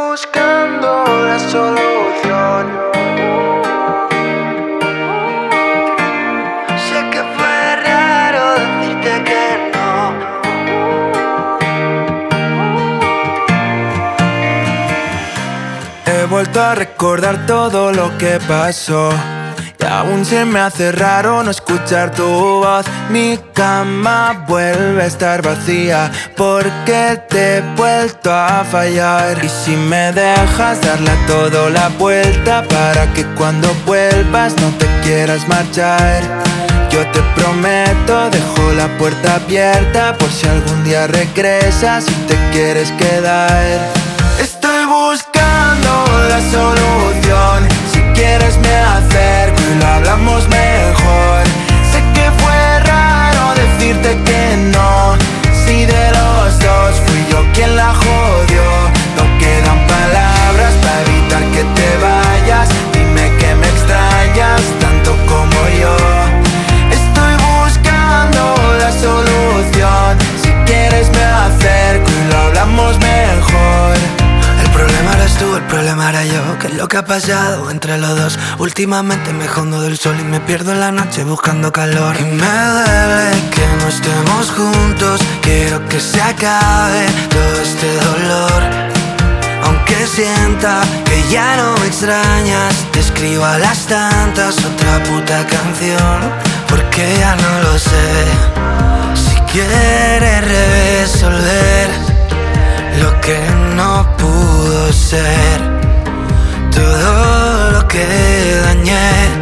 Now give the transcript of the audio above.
buscando la solución. Sé que fue raro decirte que no. He vuelto a recordar todo lo que pasó y aún se me hace raro no escuchar tu voz. Mi cama vuelve a estar vacía porque te he vuelto a fallar. Y si me dejas darle a todo la vuelta para que cuando vuelvas no te quieras marchar. Yo te prometo, dejo la puerta abierta por si algún día regresas y te quieres quedar. Estoy buscando la solución. Si quieres me acerco y lo hablamos mejor. Sé que fue raro decirte que no. Si de los dos fui yo quien la jodió. No quedan palabras para evitar que te vayas. Dime que me extrañas tanto como yo. Estoy buscando la solución. Si quieres me acerco y lo hablamos mejor. El problema eres tú, el problema era yo. ¿Qué es lo que ha pasado entre los dos? Últimamente me escondo del sol y me pierdo en la noche buscando calor. Y me duele que no estemos juntos. Quiero que se acabe todo este dolor. Aunque sienta que ya no me extrañas, te escribo a las tantas otra puta canción. Porque ya no lo sé. Si quieres resolver lo que no pudo ser, todo lo que dañé,